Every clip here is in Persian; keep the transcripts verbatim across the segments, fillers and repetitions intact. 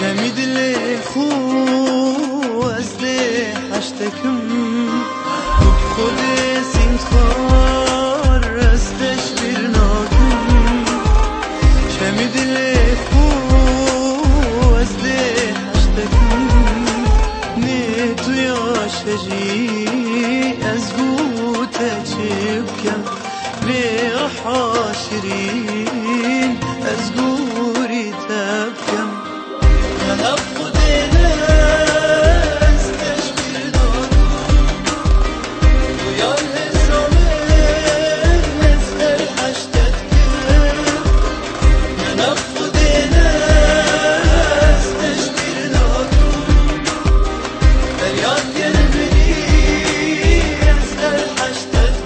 دل خو از ده هشتکم خود سینت خار رستش برناکم کمی دل خو از ده هشتکم نه تو یا شجی از گوته چبکم نه حاشرین از گوری تبکم نفقد نستش بردارم ويا الهزامين نسأل حشتت كم نفقد نستش بردارم فرياد قلبي يسأل حشتت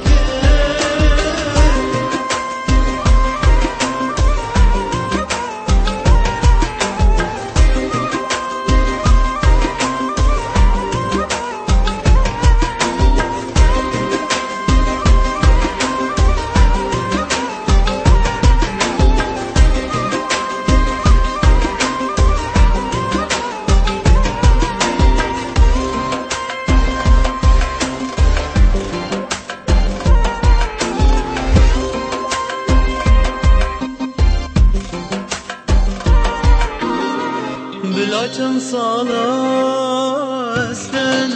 بلا چند سال است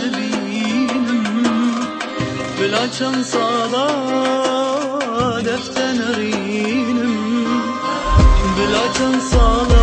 نبینم بلا چند سال دفت نرینم بلا چند سال